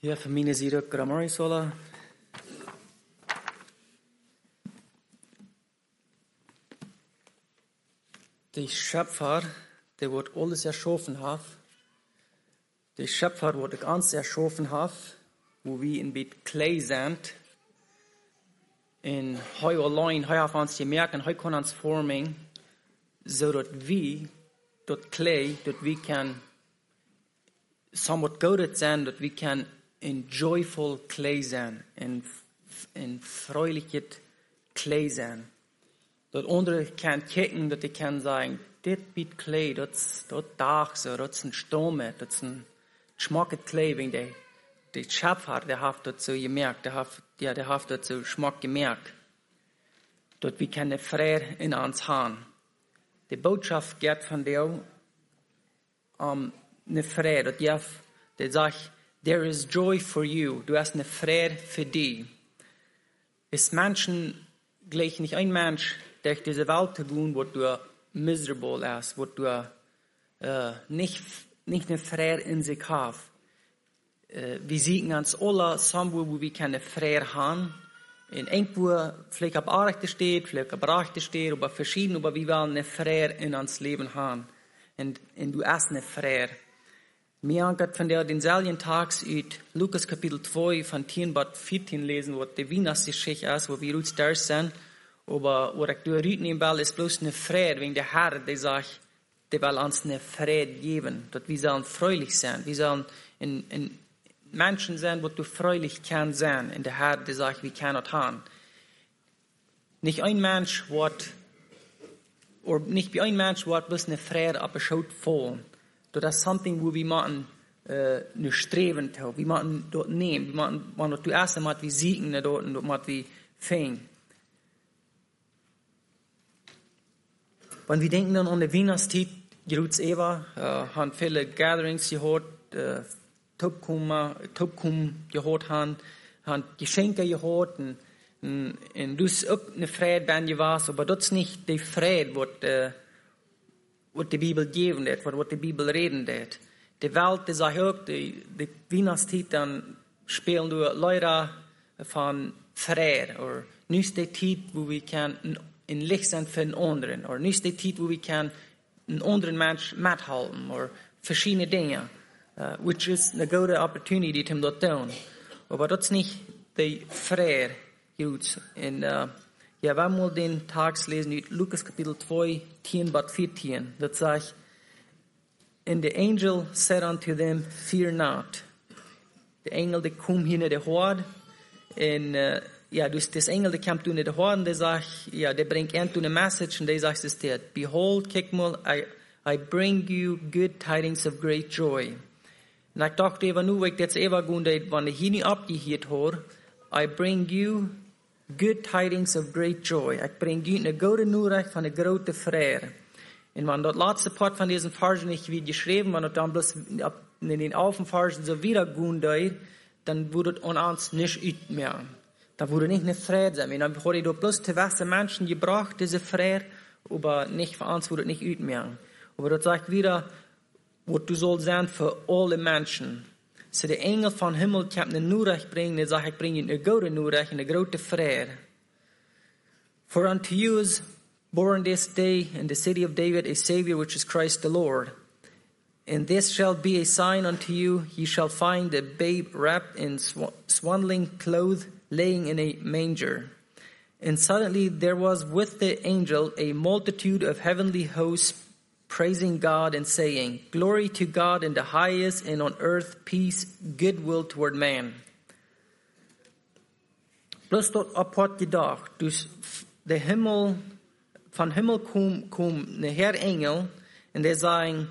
Ja, für meine Seite Grammar sola. Der Schöpfer, der wird alles erschaffen hat. Der Schöpfer wird ganz erschaffen hat, wo wir in Bett Klei sind. Und heute allein, heute auf uns gemerkt, und heute kann uns formen, so dass wir, dort Klei, dass wir kann, somewhat gut sein, dass wir kann in joyful Klei sein, in fröhliches Klei sein. Dat andere kan kijken, dat ik kan zeggen, dit biedt Klei, dat dag zo, dat is een stome, dat is een schmackig Klei, wegen de Schöpfer, der heeft dat zo gemerkt, der heeft dat zo schmack gemerkt. Dat we kunnen vrede in ons haben. De boodschap gaat van jou ne vrede, dat zegt, there is joy for you, du hast ne vrede für dich. Es Menschen gleich nicht ein Mensch, durch diese Welt zu gehen, wo du miserable ist, wo du nicht eine Freude in sich hast. Wir sehen uns alle somewhere, wo wir keine Freude haben. In irgendwo, vielleicht auf Arechte steht, vielleicht auf Rechte steht, aber verschieden, aber wir wollen eine Freude in uns Leben haben. Und du hast eine Freude. Mir haben von der denselben Tags uit Lukas Kapitel 2 von 10 bis 14 lesen, wo die Weihnachtsgeschichte ist, wo wir uns da sind. Aber was ich durchnehmen will, ist bloß eine Freude, wegen der Herr, der sagt, der will uns eine Freude geben, dass wir sollen fröhlich sein. Wir sollen in Menschen sein, wo du fröhlich kannst sein. Und der Herr, der sagt, wir können das haben. Nicht ein Mensch wird, oder nicht bei einem Mensch wird bloß eine Freude abgeschaut voll. Das ist something, wo wir machen, eine Streben haben. Wir machen dort nehmen. Wir machen dort erst einmal, wir siegen dort und dort wir fängen. Wenn wir denken dann an die Weihnachtszeit, Jeruts Eva, haben viele Gatherings gehört, Topkum gehört haben Geschenke gehört, und das ist auch eine Freude, wenn ihr was, aber das ist nicht die Freude, was die Bibel geben hat, was die Bibel reden hat. Die Welt, die sagt auch, die Weihnachtszeit, dann spielen wir Leute von Freude, oder nicht die Zeit, wo wir können in Licht sein für den anderen, oder nicht die Zeit, wo wir können einen anderen Menschen mithalten, oder verschiedene Dinge, which is eine gute Opportunity, um das zu tun. Aber das ist nicht die Freude, gut. Ja, wir wollen den Tags lesen, in Lukas Kapitel 2, 10 bis 14. Das sagt, and the angel said unto them, fear not. Der Engel, der kommt hier in der Horde, und dus das Engel, der kommt in der Horde, und der sagt, der bringt eine Message, und der sagt es der, behold, kick mal, I bring you good tidings of great joy. Und ich dachte, nu, ich jetzt eben gehen, wenn ich hier nicht abgehört habe, I bring you good tidings of great joy. Ich bringe dir eine gute Nachricht von einer großen Freude. Und wenn das letzte Part von diesen Versen nicht wie geschrieben, wenn das dann bloß in den Aufenversen so wieder gehen, dann würde es an uns nicht mehr. Dann würde nicht eine Freude sein. Dann habe ich bloß zu wissen Menschen gebracht, diese Freude, aber nicht für uns würde es nicht mehr. Aber das sagt wieder, was du sollst sein für alle Menschen. So der Engel von Himmel kann eine Nachricht bringen, der sagt, ich bringe eine gute Nachricht, eine große Freude. For unto you is born this day in the city of David a Savior, which is Christ the Lord. And this shall be a sign unto you, ye shall find a babe wrapped in swaddling clothes, laying in a manger. And suddenly there was with the angel a multitude of heavenly hosts, praising God and saying, glory to God in the highest, and on earth peace, goodwill toward man. Bloß dort apart gedacht, dus der Himmel, von Himmel kom eine Herr Engel, und der sagen,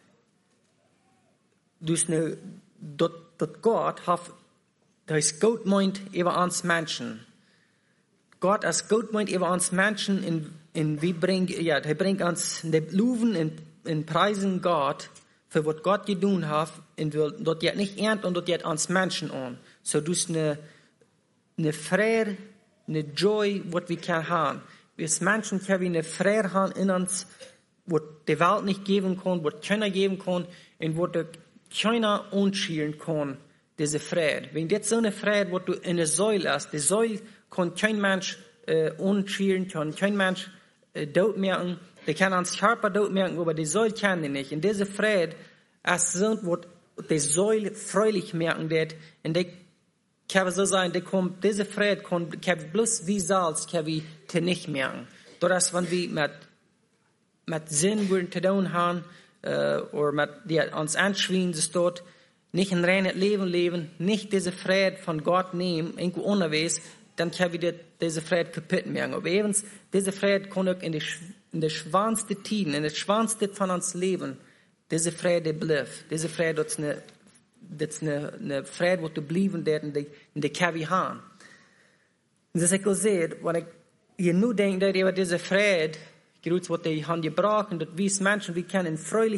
dus dort Gott hat, das Gott meint über uns Menschen. Gott als Gott meint über uns Menschen, und wir bringt uns die Loven und preisen Gott für was Gott getan hat, und wir dort jetzt nicht ernten und dort jetzt uns Menschen an. So dus eine Freude, eine Joy, was wir können haben. Wir als Menschen können eine Freude haben in uns, was die Welt nicht geben kann, was keiner geben kann, und was keiner anschieren kann diese Friede. Wenn jetzt so eine Friede, wo du in der Säule hast, die Säule kann kein Mensch unschieren, kann kein Mensch dort merken, der kann ans Körper dort merken, aber die Säule kann die nicht. Und diese Friede, als so, wo die Säule freulich merken wird, und die kann so sein, diese Friede kann bloß wie Salz, kann wir die nicht merken. Doordat wenn wir mit Sinn würden zu tun haben, oder mit die uns anschwingen, das dort nicht ein reines Leben leben, nicht diese Friede von Gott nehmen, irgendwo unterwegs, dann können wir diese Friede kaputt machen. Aber eben, diese Friede kann auch in der schwanste Tiden, in der schwanste von uns Leben, diese Friede bleibt. Diese Friede, das ist eine Friede, die bleiben wird, in der können wir haben. Und das ist auch sehr, wenn ich hier nur denke, dass über diese Friede, gerührt, was die haben gebraucht, und wir Menschen, wir können freulich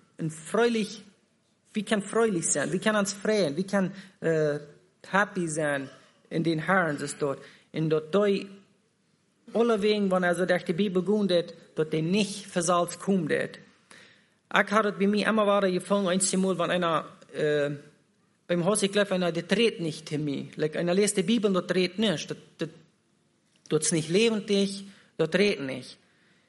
sein, wir können uns freuen, wir können happy sein in den Herren, das dort. Und dort alle wegen, wenn also durch die Bibel gehen, dort die nicht versalzt kommen. Ich hatte bei mir immer wieder gefangen, einmal, wenn einer beim Haus, ich glaube, einer, der dreht nicht zu mir. Einer liest die Bibel, dort dreht nicht. Dort ist nicht lebendig, dort dreht nicht.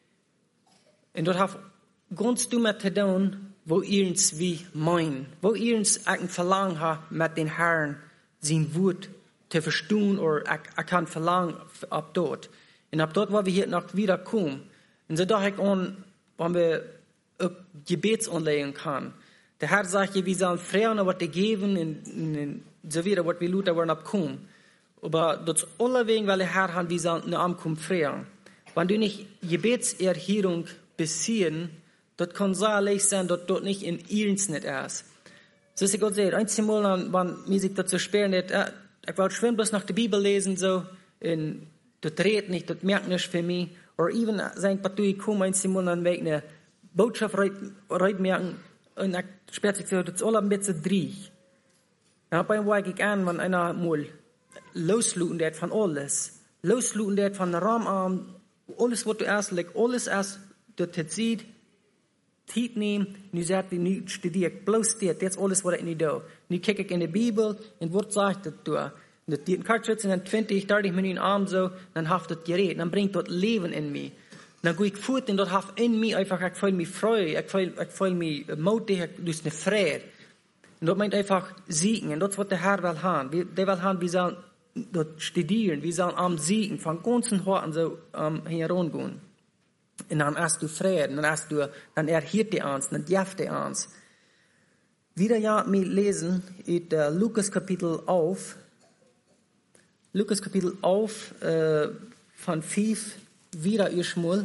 Und dort hat ganz damit zu tun, wo ihr uns wie meinen, wo ihr uns ein Verlangen habt, mit den Herrn sein Wort zu verstehen, oder ich kann verlangen ab dort. Und ab dort, wo wir hier noch wiederkommen. Und so dachte ich an, wenn wir Gebetsanlegen kann. Der Herr sagt, wir sollen freuen, was wir geben, und so wieder, was wir Luther wollen abkommen. Aber das alle wegen, weil der Herr hat, wir sollen eine Ankunft freuen. Wenn du nicht Gebetserhörung beziehen, dort kann so leicht sein, dass dort nicht in Irns nicht ist. So ist es Gott sagt, einmal, wenn mir sich dazu sperren, ich wollte schwimmen, bloß nach der Bibel lesen, so, und dort redet nicht, dort merkt nicht für mich. Oder even sein Partei kommen, einmal, dann wegen eine Botschaft rein merken, und ich sperrt sich so, das ist alles ein bisschen dreig. Dann bei mir ich an, wenn einer mal losluten wird von alles, losluten wird von Rahmen, alles, was du erst, alles erst, dort sieht, Zeit nehmen, nu sagt die, nu studier ich bloß dit, jetzt alles, was ich nicht doe. Nu kijk ich in die Bibel, und was sagt das da? Und die Kartschütze in 20, 30 Minuten Abend so, dann haft das Gerät, dann bringt dort Leben in mich. Dann gehe ich fort, und dort haft in mich einfach, ich fühle mich frei, ich fühle mich mutig, dus eine Freude. Und dort meint einfach siegen, und das ist, was der Herr will haben. Der will haben, wir sollen dort studieren, wir sollen am siegen, von ganzen Horten so herangehen. Und dann hast du Frieden, dann erhielt die uns, dann jaft die uns. Wieder ja, wir lesen in Lukas Kapitel auf, von 5, wieder erstmal.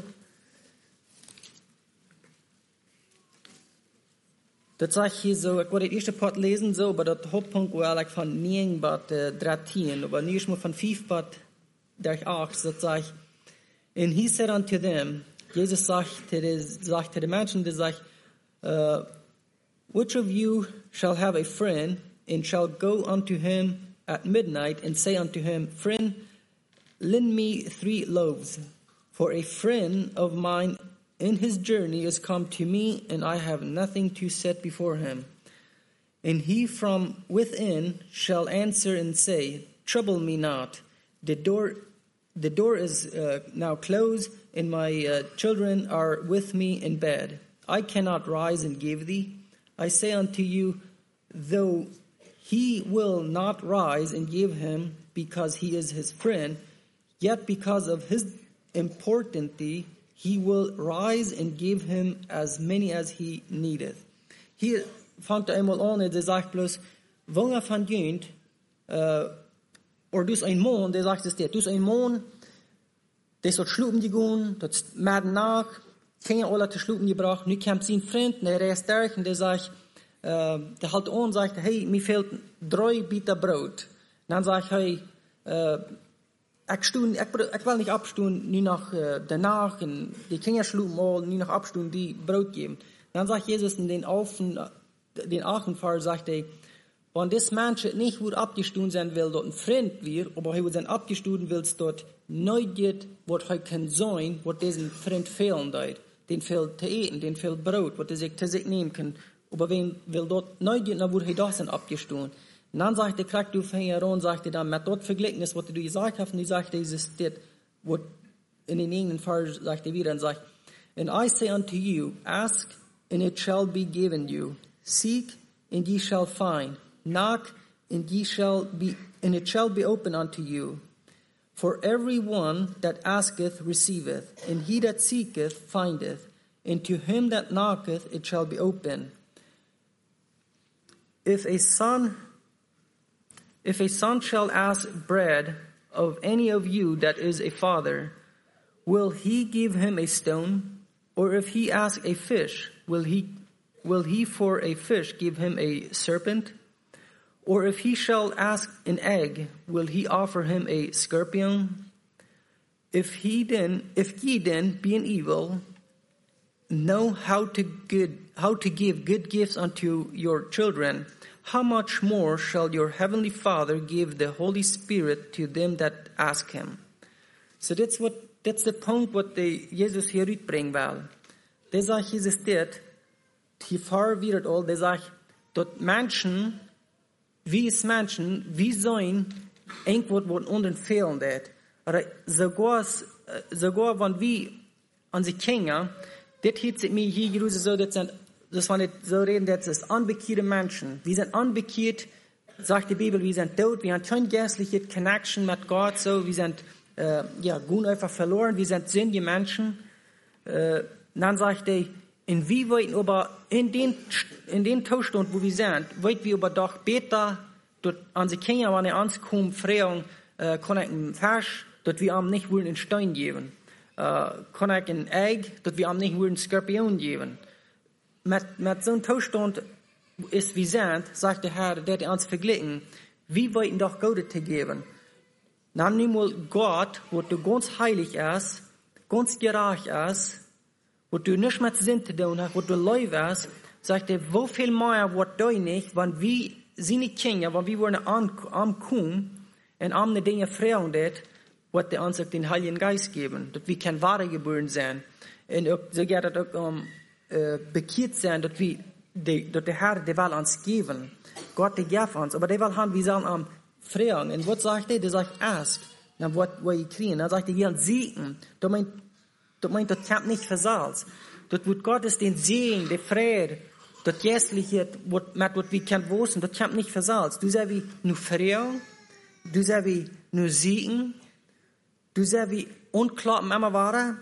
Das sage ich hier so, ich wollte den ersten Part lesen, so, aber der Hauptpunkt war like von 9 bis 13, aber nicht mal von 5 bis 8, das sage ich. And he said unto them, Jesus sagte den Menschen, der sagt, which of you shall have a friend, and shall go unto him at midnight, and say unto him, Friend, lend me 3 loaves, for a friend of mine in his journey is come to me, and I have nothing to set before him. And he from within shall answer and say, Trouble me not, the door is now closed, and my children are with me in bed. I cannot rise and give thee. I say unto you, though he will not rise and give him, because he is his friend, yet because of his importance, he will rise and give him as many as he needeth. Hier fängt einmal an, der sagt bloß, wenn von jönt, oder dus ein Mann, der sagt es dir, dus ein Mann, der soll schlupen gehen, das Mäden nach, keine alle zu schlupen gebracht, nu kommt sein Freund, der reist durch, und der sagt, der halt an und sagt, hey, mir fehlt 3 Biter Brot. Und dann sagt hey, ich will nicht abstunden, nur noch danach, und die Kinder schlupen all, nur noch abstunden, die Brot geben. Und dann sagt Jesus in den Achenfahrer, sagt er, wenn das Mensch nicht gut abgestunden sein will, dort ein Freund wird, aber er sein abgestunden will, dort neugiert, was er kann sein, was diesen Freund fehlen dort. Den fehlt zu eten, den fehlt Brot, was er sich zu sich nehmen kann. Aber wenn will dort neugiert, dann wird er das dann abgestunden. Und dann sagt er, kriegt du Finger und sagt er dann, mit dort verglichen ist, was du gesagt hast, und die sagt, dieses steht, wo in den englichen Vers sagt er wieder, und sagt, and I say unto you, ask, and it shall be given you. Seek, and ye shall find. Knock, and it shall be opened unto you. For every one that asketh receiveth, and he that seeketh findeth, and to him that knocketh it shall be opened. If a son shall ask bread of any of you that is a father, will he give him a stone? Or if he ask a fish, will he for a fish give him a serpent? Or if he shall ask an egg, will he offer him a scorpion? If ye then, being evil, know how to give good gifts unto your children, how much more shall your heavenly Father give the Holy Spirit to them that ask him? So that's the point what Jesus hier uitbrengt wel. Det zegt Jesus dit, die verwirrt al, det zegt dat mensen, wie is mensen, wie zijn irgendwas wat anderen fehlen dat. Sogar wenn wir an die Kinder, das hieß mir hier in Jerusalem so, das waren nicht so reden, das ist unbekehrte Menschen. Wir sind unbekehrt, sagt die Bibel, wir sind tot, wir haben keine geistliche Connection mit Gott, so, wir sind, gut einfach verloren, wir sind sündige Menschen. Dann sagt er, in wie wollten aber in den Zustand, wo wir sind, wollten wir aber doch besser, dort an die Kinder, wenn uns kommen, fragen, kann ich einen Fisch, dort wir ihm nicht wollen einen Stein geben. Kann ich ein Egg, dort wir ihm nicht wollen einen Skorpion geben. Mit so einem Zustand ist wie sind, sagt der Herr, der uns verglichen, wir wollten doch Gott zu geben. Dann nimm mal Gott, wo du ganz heilig ist, ganz gerecht ist, wo du nicht mit Sinn zu tun hast, wo du lieb ist, sagt er, wo viel mehr wird du nicht, wenn wir seine Kinder, wenn wir wollen ankommen, und am die Dinge fragen, wird er uns auch den Heiligen Geist geben, dass wir kein wahre geboren sein. Und auch, so geht es auch bekehrt sein, dass der Herr, der will uns geben. Gott, der gibt uns. Aber der will haben, wir sollen am fragen. Und was sagt er? Der sagt, ask. Dann wird ihr kriegen. Dann sagt er, ihr siegen. Das meint, das kommt nicht versalzt. Das wird Gottes den Segen, der Friede, das Geistliche, was wir können wissen, das kommt nicht versalzt. Du sagst wie nur fragen, du sagst wie nur siegen, du sagst wie unklappen immer waren.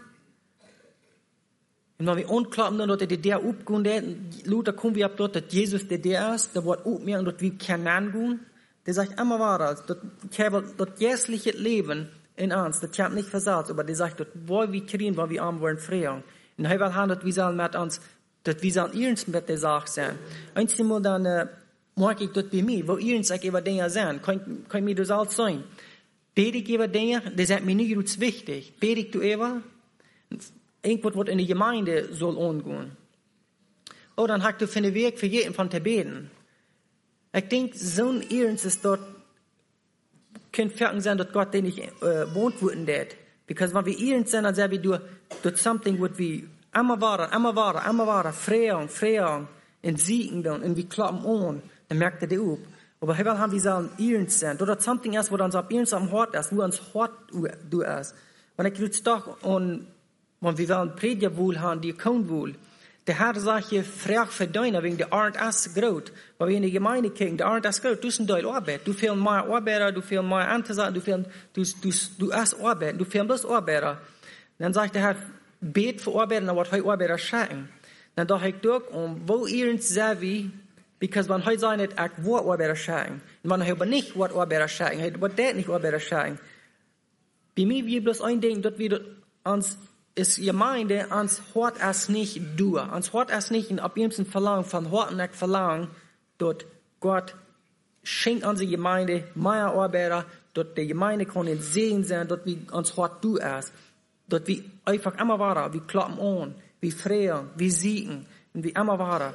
Und wenn wir unklappen, dann wird der aufgehen, Luther kommen wir ab dort, dass Jesus der ist, der wird aufmerken, und dass wir können angehen. Der sagt immer wahr, das geistliche Leben in uns, das kommt nicht versalzt, aber der sagt, wo wir kriegen, wo wir arm wollen, fragen. Und er will haben, dass wir sollen mit uns, dass wir sollen ernst mit der Sache sein. Einmal dann, mag ich das bei mir, wo ernst ich über Dinge sein, kann mir das alles sein. Predigt über Dinge, das sind mir nicht ganz wichtig. Predigt du über, irgendwas, was in die Gemeinde soll angehen. Oh, dann hast du für den Weg für jeden von te beten. Ich denke, so ein Ernst ist dort, könnte Ferken sein, dass Gott den nicht wohnt würden dort. Because wenn wir ernst sind, dann sagen wir, dass something what we immer wahrer, fragen, und siegen dann, und wir klappen an, dann merkt er die auf. Aber hier haben wir sollen ernst sein. Oder something ist, wo uns ab ernst am Hort ist, wo uns Hort du ist. Wenn ich jetzt doch, und wenn wir wollen Prediger wohl haben, die kommen wohl, der Herr sagt hier, frag für deine, wegen der Art ist groß. Weil wir in die Gemeinde kicken, der Art ist groß, du bist ein Teil Arbeit. Du viel mehr Arbeiter, du viel mehr Antesagen, du hast Arbeit, du viel bloß Arbeiter. Dann sagt der Herr, bet für Arbeiter, dann wird heute Arbeiter schicken. Dann dachte ich durch, wo ihr seid wie, because wenn heute sagen, ich will Arbeiter schicken. Und wenn ich aber nicht will Arbeiter schicken, ich will das nicht Arbeiter schicken. Bei mir wird bloß ein Ding, dass wir uns ist Gemeinde, ans Hort es nicht du. Ans Hort es nicht in ab jedem Verlangen, von Hort nicht verlangen, dort Gott schenkt unsere Gemeinde mehr Arbeiter, dort die Gemeinde kann in Segen sein, dort wie ans Hort du es. Dort wie einfach immer weiter, wir klappen an, wir freuen, wir siegen, und wir immer weiter.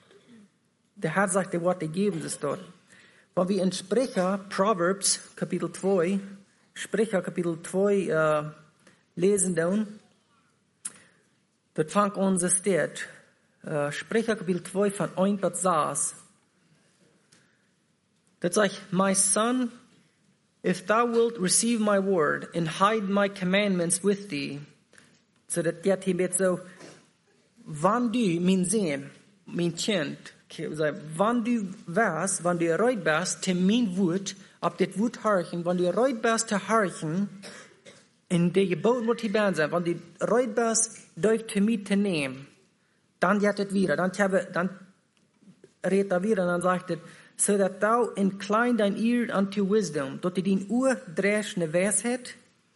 Der Herr sagt, der Wort, der geben es dort. Wenn wir in Sprecher, Proverbs, Kapitel 2, lesen dann, das fängt an, so steht. Sprecher Kapitel 2 von 1 bis 6. Das sagt, my son, if thou wilt receive my word and hide my commandments with thee. Så det är till så, wann du, min son, min kind, wann du wärst, wann du röjd bist till min wort, ab det wort harchen, wann du röjd bist till harchen, in de geboten wat die baan zijn, wann du röjd bist, durch till mig till nehmen, dann geht es wieder, dann redet er wieder, dann sagt er, so that thou incline thine ear unto wisdom, dat du din oor dresch ne wijsheid,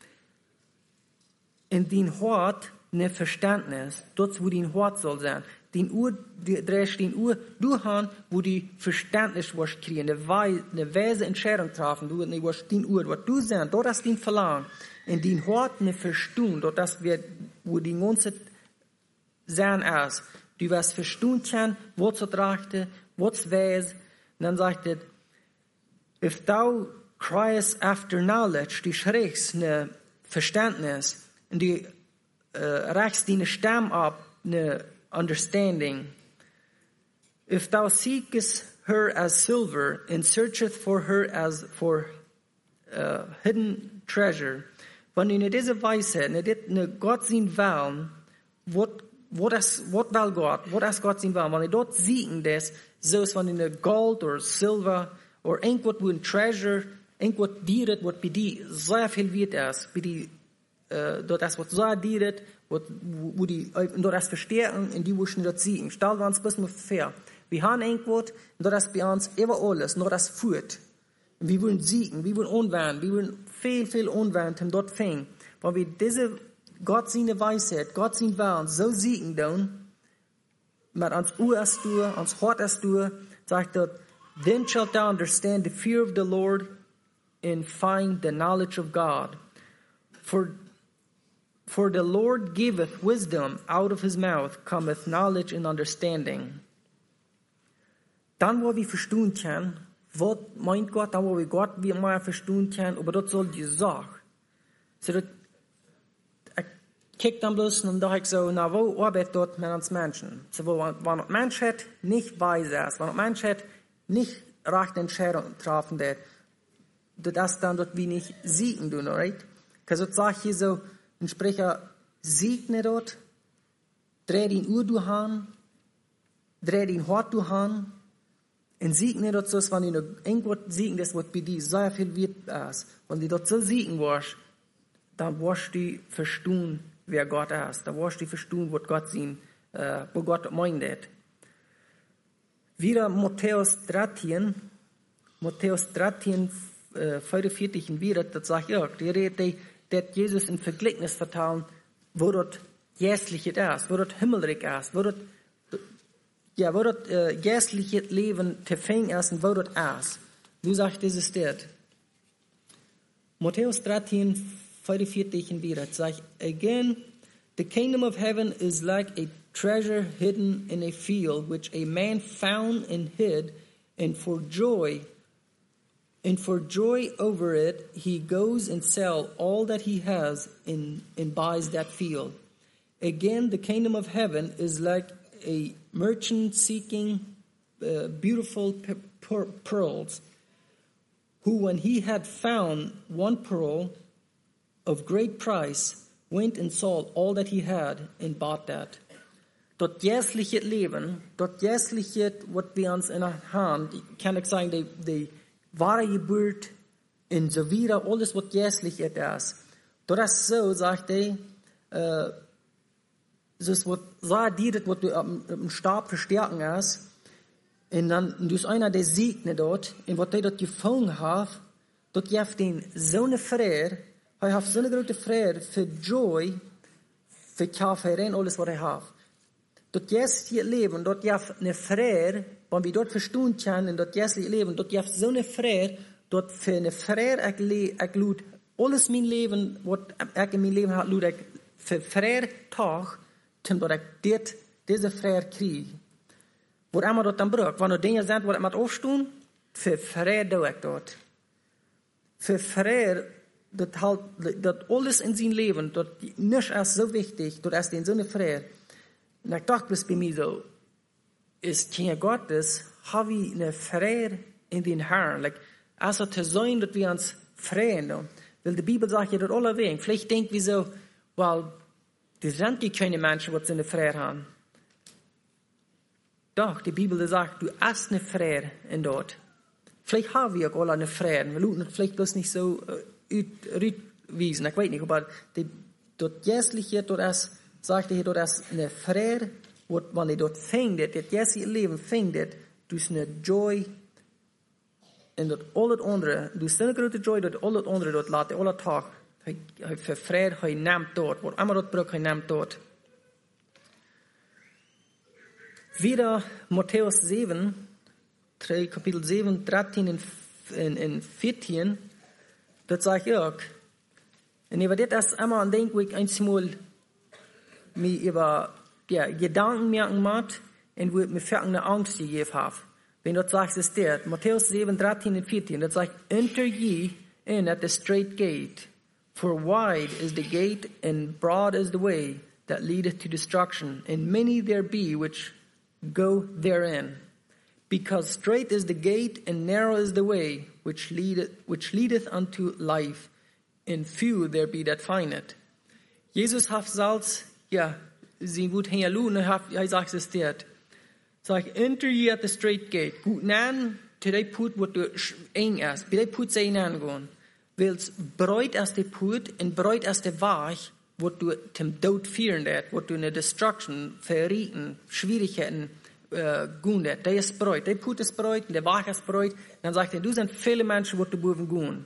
en din hart ne verstandnis, dat wo din hart soll sein. Din oor dresch din oor doorgaan, wo die verstandnis was kriegen, ne wijze Entscheidung treffen, du ne was din oor, wat du sein, dat is din verlangen, en din hart ne verstoen, dat is wo die ganze sein is. Du wirst verstoen kann, wat ze drachte, wat's wijs. Und dann sagt er, if thou criest after knowledge, du schreckst ne Verständnis, und du reichst deine Stamm ab, ne understanding. If thou seekest her as silver, and searcheth for her as for hidden treasure, wenn du ne diese Weisheit, ne Gott sein Willen, wat will Gott, wat ist Gott sein Willen, wenn du dort siegen das, zoals van in gold of silver, of irgendwas wo een treasure, irgendwas dierend, wat bij die zeer veel waard is, bij die, dat is wat zeer dierend, wo die, dat is versterken, en die moesten dat zien. Stel we ons best maar fair. We gaan irgendwas, en dat is bij ons even alles, dat is voort. En we willen zieken, we willen onwend, we willen veel onwend, en dat ving. Want we deze, Gott zijn wijsheid, Gott zijn willen, zo zieken doen, met ons oor as toe, ons hart as toe, sagt dat, then shalt thou understand the fear of the Lord and find the knowledge of God. For the Lord giveth wisdom, out of his mouth cometh knowledge and understanding. Dan wo wir verstehen können, was meint Gott, dan wo wir Gott wie mehr verstehen können, aber das soll die Sache. So dat, kijk dan bloß und dacht ich so, na wo arbeitet dort mit uns Menschen? So wo wenn ein Mensch hat, nicht weise ist, wenn ein Mensch hat, nicht rechte Entscheidungen treffen, das dann dort wie nicht siegen tun, right? Also sag hier so, ein Sprecher, segne dort, dreh den Uhr durch an, dreh den Hort durch an, und segne dort so, wenn du irgendwas siegen, das wird bei dir sehr viel wert ist. Wenn du dort so siegen warst, dann wirst du verstehen, wer Gott ist. Da wirst du verstehen, was Gott sein, wo Gott meint. Wieder Matthäus 13, 44 und wieder, das sagt ja, die redet, dass Jesus ein Vergleichnis vertellen, wo dort jährlich ist, wo dort himmelreich ist, wo dort jährliche Leben zu finden ist und wo dort ist. Wie sagt dieses dort? Matthäus 13, 44 und wieder, sagt, again, the kingdom of heaven is like a treasure hidden in a field, which a man found and hid, and for joy over it, he goes and sells all that he has and buys that field. Again, the kingdom of heaven is like a merchant seeking beautiful pearls, who, when he had found one pearl of great price, went and sold all that he had and bought that. Dat jährliche Leben, dat jährliche, was wir uns in der Hand, kann ich sagen, die wahre Geburt und so wieder, alles, was jährlich ist. Das ist so, sagt er, das was so dient, was du am Stab verstärken ist, und dann, du ist einer, der segnet dort, und was der dort gefangen hat, dort gibt den so eine Freude, er hat so eine große Freude für Joy, für Kaffee und alles, was er hat. Dort jährliche Leben, dort gibt eine Freude, wenn wir dort verstehen können, dort jährliche Leben, dort gibt so eine Freude, dort für eine Freude, ich lud alles mein Leben, was ich in mein Leben habe, lud ich für Freude Tag, dass ich diese Freude kriege. Wo immer dort dann braucht, wenn du Dinge sind, wo ich mit aufstehen, für Freude tue ich dort. Für Freude, dat alles in zijn leven, dat niks is zo wichtig, dat is in zo'n vrede. En ik dacht bij mij zo, is Kind Gottes, heb je een vrede in den Herrn. Like, also zu sein, dass wir uns freuen. Weil die Bibel sagt ja, dass alle Wegen. Vielleicht denken wir so, well, die sind die keine Menschen, die eine Freude haben. Doch, die Bibel sagt, du hast eine Freude in dort. Vielleicht haben wir auch alle eine Freude. Wir lassen es vielleicht bloß nicht so uitwiesen. Ich weiß nicht, aber dort jährliche, dort ist, sagt er, dort ist eine Freude, wenn er dort fängt, das jährliche Leben fängt, du hast eine Joy, und dort alles andere, du hast eine große Joy, dort alles andere, dort lässt er alle Tag. Hij für Freude, hij nimmt dort. Wat immer dort braucht, hij nimmt dort. Wieder Matthäus 7, Kapitel 7, 13 und 14, dort sagt ich auch, und über das einmal an denke ich einmal mir über Gedanken merken macht und wo ich mir eine Angst gegeben habe. Wenn dort sagt es dort, Matthäus 7, 13 und 14, dort sagt, enter ye in at the straight gate. For wide is the gate, and broad is the way that leadeth to destruction, and many there be which go therein. Because straight is the gate, and narrow is the way which leadeth unto life, and few there be that find it. Jesus hat salz, ja, sie gut hingelun, er sagt es dort. Sag, enter ye at the straight gate. Gut nan, to they put what du eng ist, bei they put say nan gone. Wils breut as de put en breut as de Weich, wo du zum Tod führen det, wo du eine Destruction, Verrieten, Schwierigkeiten gehen det. Der ist breut, der Put ist breut, der Weich ist breut. Dann sagt er, du sind viele Menschen, wo du boven gehen.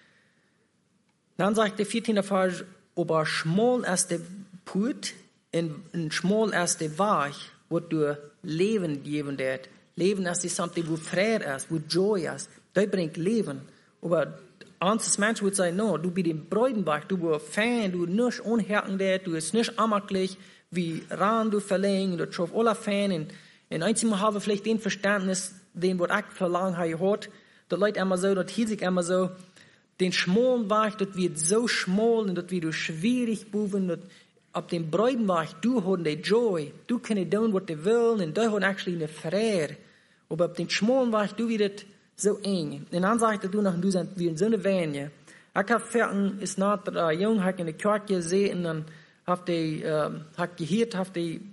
Dann sagt der 14. Vers, aber schmal as de Put en schmal as de Weich, wo du Leben geben det. Leben as die something, wo Freude ist, wo Joy ist. Der bringt Leben. Aber Ansonsten Menschen würden sagen, no, du bist im Bräutenbach, du bist Fan, du nicht unherken, du bist nicht ammerlich, wie ran du verlegen, du schaffst alle Fan, und einmal haben wir vielleicht den Verständnis, den wird ich verlangen habe gehört, das Leute immer so, das hielt sich immer so, den schmalen Weg, das wird so schmal, und das wird schwierig buben, ab dem Bräutenbach, du hast die Joy, du kannst tun, was du willst, und du hast actually eine Freude, aber ab dem schmalen Weg, du wirst so eng. En dan zegt du nog, du zijn wie in zo'n wijnje. Ik heb verten, is na der jong, heb ik in de kerk gezeten, en dan heb ik gehoord, heb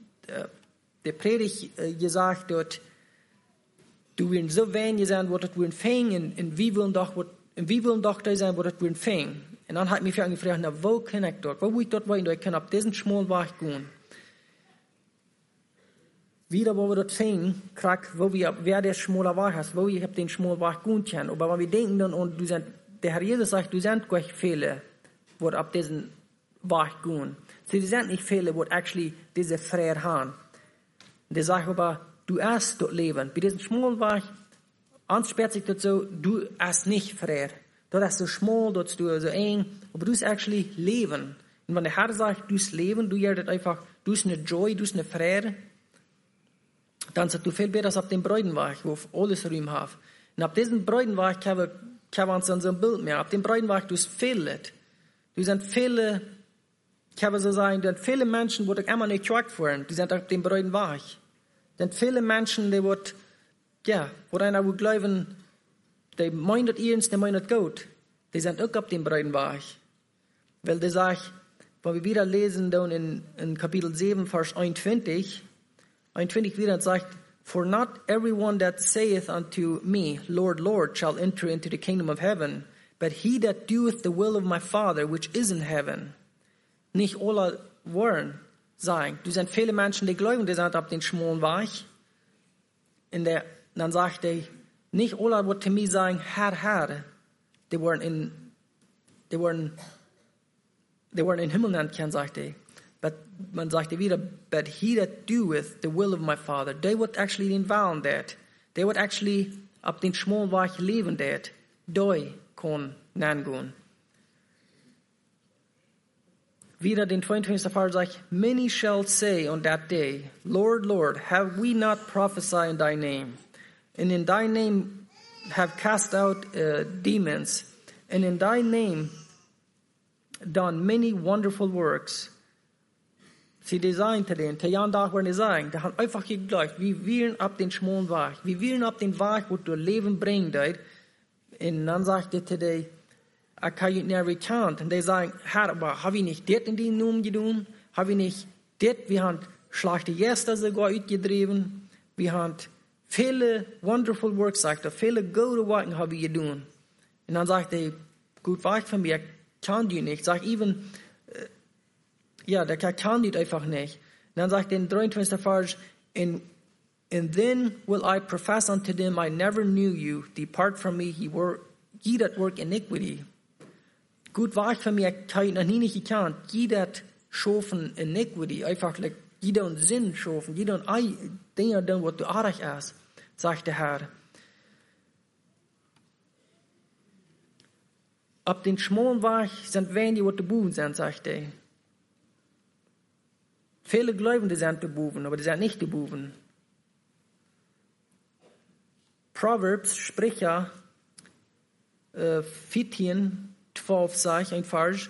de predigt gezegd, dat du willen so wijnje zijn, wat het willen vangen, en wie willen doch daar zijn, wat het willen vangen. En dan heb ik me verten gevraagd, nou, wo kan ik dort? Wo wil ik dort wein? Ik kan op deze schmalen weg gaan. Wieder, wo wir dort fängen, wer der schmale Weg hast, wo ich hab den schmalen Weg gut kann. Aber wenn wir denken dann, und der Herr Jesus sagt, du sind gar nicht viele, wo ab diesen Weg gehen. Sie sind nicht viele, wo actually diese Freude haben. Der sagt aber, du hast dort Leben. Bei diesem schmalen Weg, ans sperrt sich dort so, du hast nicht Freude. Dort ist so schmal, dort ist du so eng, aber du hast actually Leben. Und wenn der Herr sagt, du hast Leben, du hast einfach, du hast eine Joy, du hast eine Freude, dann sagt du viel besser als ab dem Bräutenweg, wo alles Rühm hat. Und ab diesem Bräutenweg kann man uns dann so ein Bild mehr. Ab dem Bräutenweg, du hast viele. Du sind viele, kann man so sagen, du sind viele Menschen, die immer nicht gekorrekt werden. Die sind auf dem Bräutenweg. Du sind viele Menschen, die wird, ja, wo einer will glauben, die meinen das ernst, die meinen das gut. Die sind auch auf dem Bräutenweg. Weil die sagt, wenn wir wieder lesen, dann in Kapitel 7, Vers 21, 21 wieder sagt, for not everyone that saith unto me, Lord, Lord, shall enter into the kingdom of heaven, but he that doeth the will of my Father, which is in heaven. Nicht alle wollen sagen. Du sind viele Menschen, die glauben, die sind auf den schmalen Weg. Dann sagt er, nicht alle, die zu mir sagen, Herr, Herr, die wollen in Himmel nennt können, sagt er. But man sagt wieder, but he that doeth the will of my Father, they would actually involve that. They would actually ab den schmalen Weg leben that. Doi kon nangehen. Wieder den 22. Vers sagt, many shall say on that day, Lord, Lord, have we not prophesied in thy name? And in thy name have cast out demons, and in thy name done many wonderful works. Sie die sagen zu denen, Jan Tag werden die sagen, die haben einfach geglaubt, wir wollen ab den schmalen Weg, wir wollen ab den Weg, wo du Leben bringt. Und dann sagt er zu denen, ich kann nicht mehr gekannt. Und die sagen, Herr, aber habe ich nicht das in den Namen getan? Habe ich nicht das, wir haben schlechte Gäste sogar ausgetrieben, wir haben viele wonderful works, sagt er, viele gute Worte habe ich getan. Und dann sagt er, gut, Weg von mir, kann die nicht. Sag even, der kann die einfach nicht. Und dann sagt er in 23. Vers, and then will I profess unto them, I never knew you. Depart from me, ye that work iniquity. Gut, Weg von mir, kann ich noch nie nicht gekannt. Ye that schaffen iniquity. Einfach, like, jeder und Sinn schaffen. Jeder und Dinge tun, was du arg ist, sagt der Herr. Ab den schmalen Weg sind wenige, die Buben sind, sagt er. Viele glauben, die sind die Buben, aber die sind nicht die Buben. Proverbs, Sprecher, 14, 12, sagt ein Vers,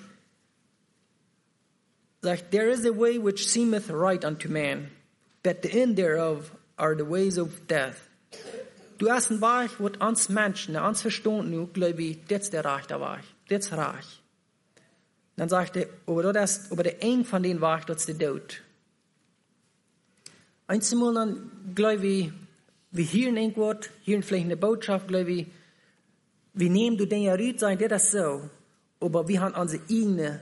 sagt, there is a way which seemeth right unto man, but the end thereof are the ways of death. Du hast einen Weg, wo uns Menschen, uns Verstand nu, glaube ich, das ist der rechte Weg. Das ist reich. Dann sagt er, aber der eng von den Weg, das ist der Tod. Einmal dann, glaube ich, wir hören irgendwas, hören vielleicht eine Botschaft, glaube ich, wir nehmen du Dinge rüt, sagen, das ist so. Aber wir haben unseren eigenen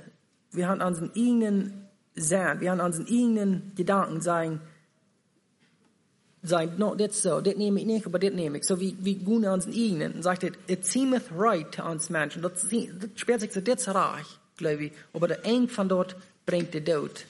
Sinn, wir haben unseren eigenen Gedanken, sagen, no, das ist so, das nehme ich nicht, aber das nehme ich. So wie gehen unseren eigenen und sagt, it seemeth right to uns Menschen. Das spricht sich so, das ist reich, glaube ich. Aber der eng von dort bringt der Tod.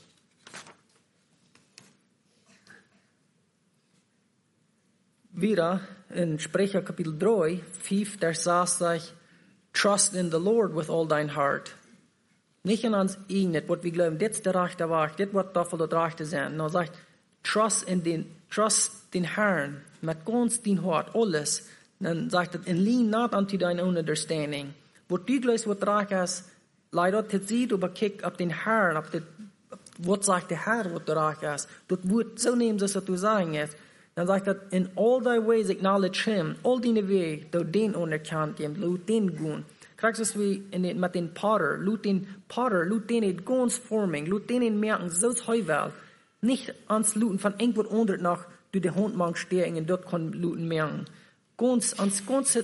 Wieder in Sprecher Kapitel 3, 5, da sagt, trust in the Lord with all thine heart. Nicht in uns eigenen, was wir glauben, das ist der rechte Weg, das wird dafür das rechte sein. No, sagt, trust den Herrn mit ganz dein Hart, alles. Dann sagt er, and lean not unto thine own understanding. Wo du glaubst, was reich ist, leider das sieht, aber kick auf den Herrn, was sagt der Herr, was reich ist. Das wird so nehmen, dass du sagen ist. Dann sagt er, in all thy ways acknowledge him, all deine Wege, du den unerkannt geben, lut den gehen. Kriegst du es wie mit den Potter, lut den ganz forming, lut den merken, so heuwel. Nicht ans Luten von irgendwo unter nach, du den Hund mag stehen und dort kann Luten merken. Ans ganze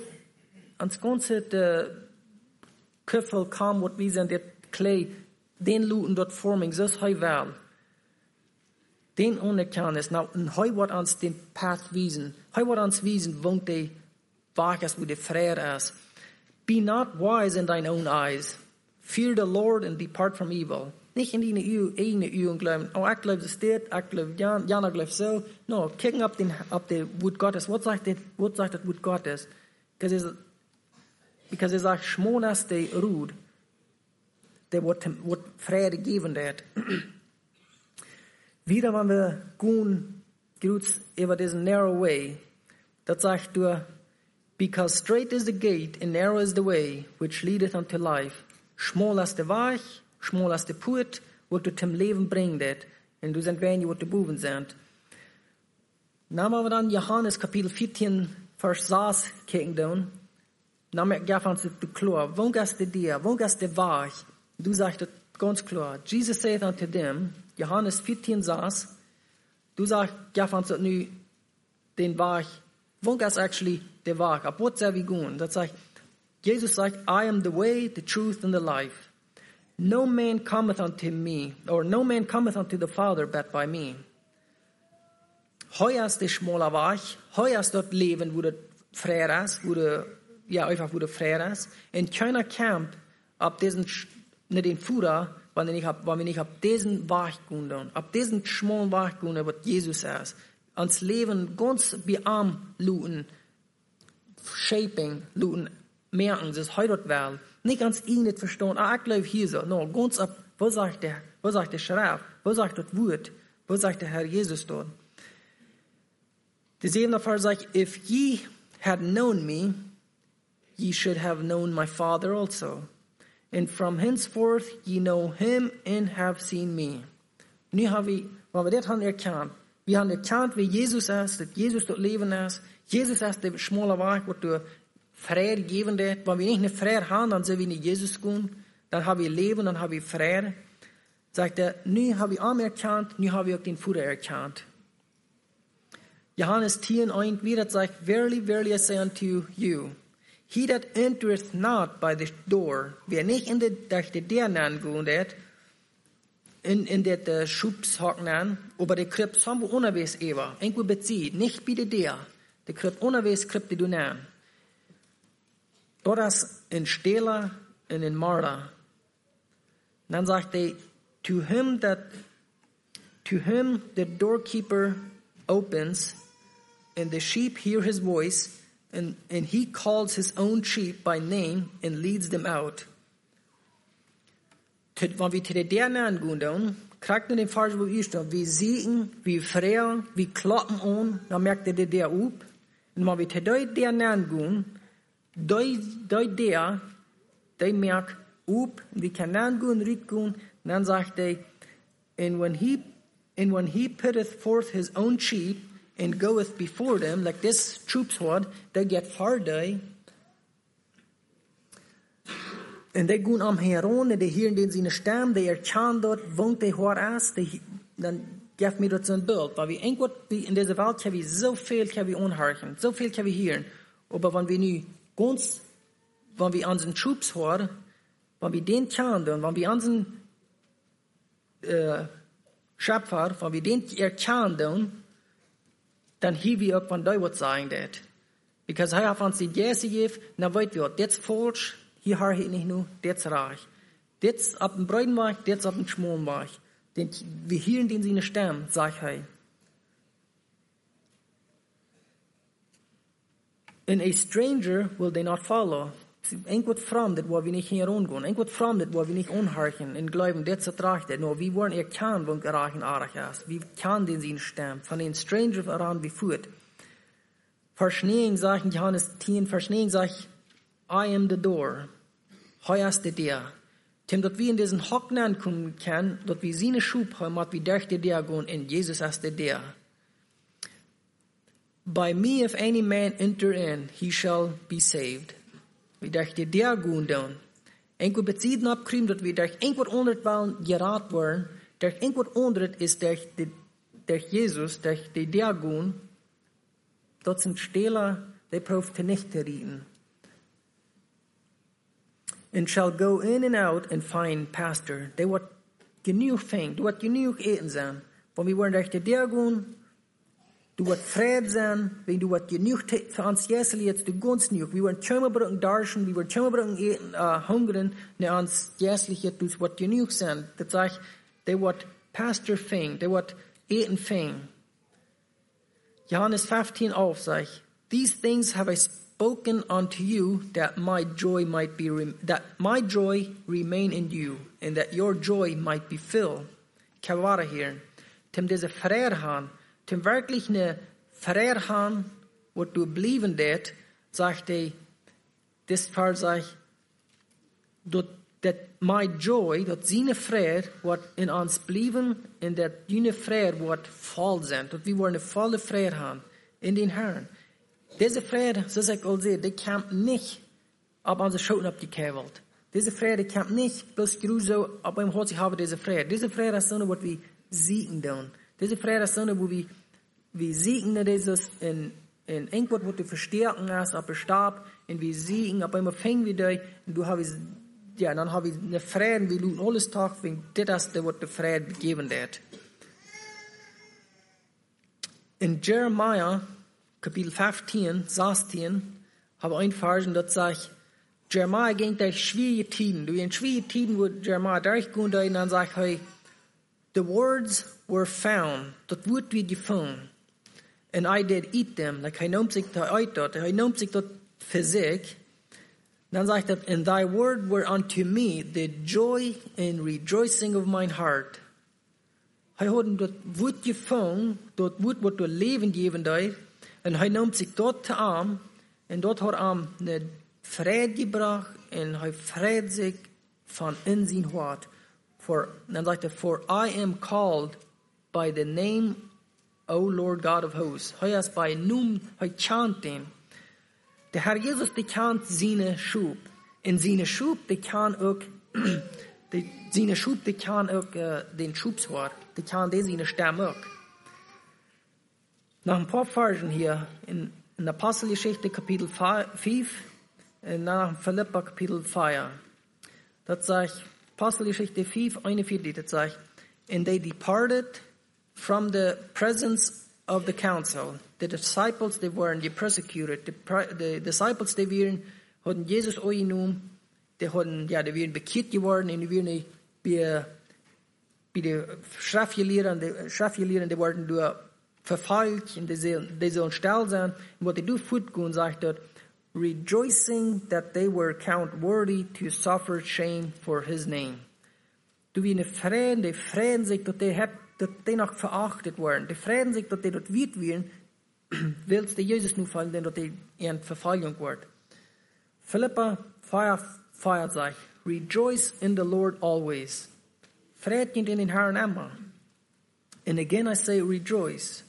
Köffel kam, was wir sind, der Klei, den Luten dort forming, so heuwel. Den unerkannt now, und heu wird uns den Path wiesen. Heu wird uns wiesen, wo der Weg ist, wo der Freier ist. Be not wise in thine own eyes. Fear the Lord and depart from evil. Nicht in deine eigene Übung glauben, oh, ich glaube, das steht, ich glaube, Jana glaubt so. No, kicken ab der Wut Gottes. Was sagt das Wut Gottes? Because er sagt, schmon ist der Ruhe, der wird Freude geben wird. Wieder, wenn wir gehen, über diesen narrow way, das sagt du, because straight is the gate and narrow is the way, which leadeth unto life. Schmal ist der Weg, schmal ist der Put, wo du zum Leben bringt, und du sind wenige, wo du Buben sind. Dann wir dann Johannes Kapitel 14, Vers 6 kicken down. Dann merkt ich uns klar, wo ist der dir, wo ist der Weg? Du sagst ganz klar, Jesus saith unto them, Johannes 14, 6, du sagst, gib uns nu den Weg, wo ist actually der Weg, ab wo soll wir gehen? Das sagt, Jesus sagt, I am the way, the truth, and the life. No man cometh unto me, or no man cometh unto the Father but by me. Heu ist der schmale Weg, heu ist dort Leben, wo der frei ist, wo der frei ist. Und keiner kommt ab diesen, nicht den Führer, wenn wir nicht ab diesen Weg gehen, ab diesen schmalen Weg gehen, was Jesus ist. Ans Leben ganz bearm luten, shaping, luten, merken, das ist heute wel. Nicht ganz ihn nicht verstehen, ich glaube hier so, no, ganz ab, was sagt der Schrift, was sagt das Wort, was sagt der Herr Jesus dort? Der 7. Vers sagt, if ye had known me, ye should have known my Father also. And from henceforth ye know him and have seen me. Nu haben wir das haben erkannt. Wir haben erkannt, wie Jesus ist, dass Jesus das Leben ist. Jesus ist der schmale Weg, wo du Frieden geben wird. Wenn wir nicht eine Frieden haben, dann sind wir nicht Jesus gehen. Dann haben wir Leben, dann haben wir Frieden. Sagt er, nu habe ich arm erkannt, nu habe ich auch den Vater erkannt. Johannes 10:1 wieder sagt, Verily, verily, I say unto you, he that entereth not by the door, wer nicht durch die Tür hineingeht, in der Schubshocken an, aber der kriegt somwo unterwegs ewa, irgendwo bezieht, nicht bei der kriegt unterwegs, kriegt die du an. Dort ist ein Stehler und ein Mörder. Und dann sagt er, to him the doorkeeper opens, and the sheep hear his voice, and he calls his own sheep by name and leads them out. Wenn wir zu der Derne gehen, kriegt man den Fall, wo wir stehen. Wir siegen, wir freuen, wir kloppen an, dann merkt der auf. Und wenn wir zu der Derne gehen, der merkt auf, wir können gehen, gehen, dann sagt er, and when he putteth forth his own sheep and goeth before them, like this troops had, they get farther. Und die gehen am heran, die hören den seine Stimme, die erkennen dort, wohnt der Herr ist, dann gibt mir das so ein Bild. Weil wir irgendwo in dieser Welt haben wir so viel können wir anhören, so viel können wir hören. Aber wenn wir nu ganz, wenn wir unseren Troops hören, wenn wir den kennen, wenn wir unseren Schöpfer, wenn wir den erkennen, dann hier wir auch von da was sagen das. Because er hat uns die Jesse gegeben, dann weiß wir, das ist falsch, hier habe ich nicht nur, das ist reich. Das ist ab dem Breidenweg, das ist ab dem Schmolenweg. Wir hören den seine Stimme, sagt er. And a stranger will they not follow. Irgendwas Fremdes, wo wir nicht herangehen. Irgendwas Fremdes, wo wir nicht anhören und glauben, das ist recht. Nur wir wollen erkennen, wo gerecht arg ist. Wir kennen den seine Stimme. Von den Stranger voran wie führt. Vers 9 sagt in Johannes 10, Vers 9 sagt, I am the door. Heuer ist der. Tim, dass wir in diesen Hocken ankommen können, dass wir seine Schub haben, dass wir durch die Tür gehen, und Jesus ist der. By me, if any man enter in, he shall be saved. Wir durch die Tür gehen dann. Irgendwo beziehen abkriegen, dass wir durch irgendwas anderes wollen, geraten werden. Durch irgendwas anderes ist durch Jesus, durch die Tür gehen. Dort sind Stehler, die brauchen nicht zu reden. And shall go in and out and find pasture. They wat genug finden, du wat genug eten sein. Wenn wir wollen durch die Tür gehen, du wat Frieden sein, wenn du wat genug für uns Jesel jetzt, du ganz genug. Wir wollen Schömerbrücken darschen, wir wollen Schömerbrücken eten, hungern, ne uns Jesel jetzt, du wat genug sein. Das sagt, they wat pasture finden, they wat eten finden. Johannes 15 auf sagt, these things have I spoken unto you, that my joy remain in you, and that your joy might be filled. Ich habe Ware hier. Tim diese Freiheit haben, Tim wirklich eine Freiheit haben, wo du bleiben det, sagt er, das Vers sagt, that my joy, dass seine Freiheit, wird in uns bleiben, und dass seine Freiheit wird voll sein, dass wir eine volle Freiheit haben in den Herrn. Diese Freiheit, so sag ich all die kommt nicht ab unsere Schoten abgekabelt. Diese Freiheit, die kommt nicht bloß so ab beim Holz, ich habe diese Freiheit. Diese Freiheit ist so eine, was wir siegen tun. Diese Freiheit ist so eine, wo wir siegen dieses in irgendwas, was du verstärken hast, ab dem Stab, und wir siegen, ab einmal fängen wir da, und du hast, ja, dann habe ich eine Freiheit, wir luden alles Tag, wegen das ist, was die Freiheit gegeben wird. In Jeremiah, Kapitel 15, 16, habe ich ein Vers, und das sagt, Jeremiah ging durch schwierige Tiden. Du in schwierige Tiden, wo Jeremiah durchgehen, und dann sagt er, the words were found, das Wort wird gefunden, and I did eat them, like er nimmt sich da uit dort, er nimmt sich dort für sich. Dann sagt er, and thy word were unto me the joy and rejoicing of mine heart. Er hat das Wort gefunden, das Wort, was du Leben geben dir, und er nimmt sich dort an, und dort hat er eine Friede gebracht, und er freut sich von in sein Hort. dann sagt er, for I am called by the name, O Lord God of hosts. Hij is bij noem, hij chant den. Der Herr Jesus, der kennt seine Schub. In seine Schub, der kann auch, seine Schub, der kann auch den Schubswort. Der kann seine Stimme auch. Nach ein paar Versen hier, in der Apostelgeschichte Kapitel 5, nach Philippa Kapitel 4. Das sagt, Apostelgeschichte 5, 41, das sagt, and they departed from the presence of the council. The disciples, they weren't persecuted. The disciples, die hatten Jesus angenommen, die waren bekehrt geworden, und die waren bei den Schriftgelehrten, die wurden durch verfolgt, und die sollen still sein. Und was die durchgehen, sagt dort, rejoicing that they were counted worthy to suffer shame for his name. Du wie eine Freien, die freuen sich, dass die noch verachtet werden. Die freuen sich, dass die dort wird werden, willst du Jesus nur fallen, denn dort die in Verfolgung wird. Philippa feiert sich, rejoice in the Lord always. Freut in den Herrn immer. And again I say rejoice.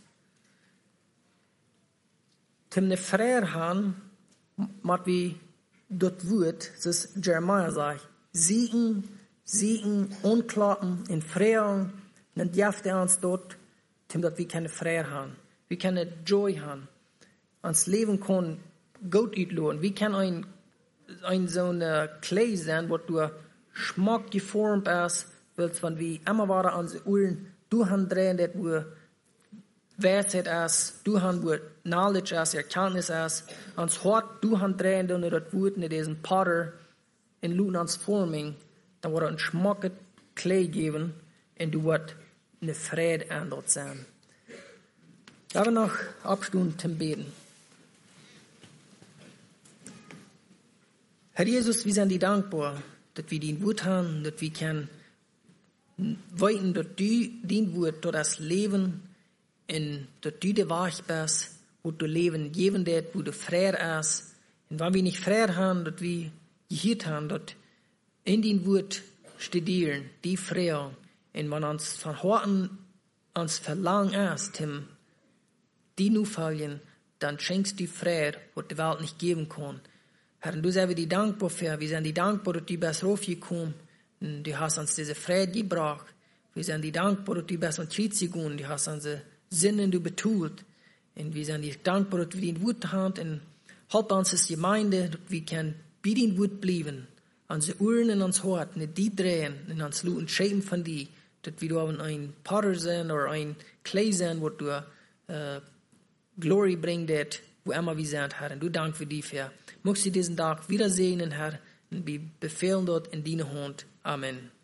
Tim ne Freier han, mat wie dort wird, das Jeremiah sagt, siegen, unklappen, in Freiung, dann darf der uns dort, tim dat wir keine Freier haben. Wir können Joy haben. Ans Leben kann Gott utlohnen. Wir können ein so eine Klei sein, wo du Schmack geformt ist, willst, wenn wir immer wieder an die Uhren durchdrehen, dass wir Weisheit ist, wo Knowledge ist, Erkenntnis ist, ans Hort durchdrehen, und das wird in diesen Potter in Luten ans Forming, dann wird ein Schmack Klei geben, und du wird eine Freude an dort sein. Da wir noch abstunden zum Beten. Herr Jesus, wir sind dir dankbar, dass wir den Wort haben, dass wir können weiten, dass du den Wort, dass das Leben, und dass du der Wahrheit bist, wo du Leben geben wird, wo du frei ist. Und wenn wir nicht frei haben, dass wir gehört haben, dass in den Wort studieren, die Freiung, und wenn uns von Horten uns verlangen ist, Tim, die nu fallen, dann schenkst du Freiheit, was die Welt nicht geben kann. Herr, du sind wir dir dankbar für. Wir sind dir dankbar, dass du bist raufgekommen. Du hast uns diese Freiheit gebracht. Wir sind dir dankbar, dass du bist an Krieg gegangen. Du hast unsere Sinnen du betont. Und wir sind dir dankbar, dass wir den Wort haben. Und help uns als Gemeinde, dass wir können bei den Wort bleiben. Unsere Ohren und uns Hort nicht die drehen und uns luten schämen von dir. Dass wir da ein Potter sind oder ein Klei sind, wo du Glory bringt, wo immer wir sind, Herr. Und du dank für die für. Möchtest du diesen Tag wiedersehen, Herr, und wir befehlen dort in deine Hand. Amen.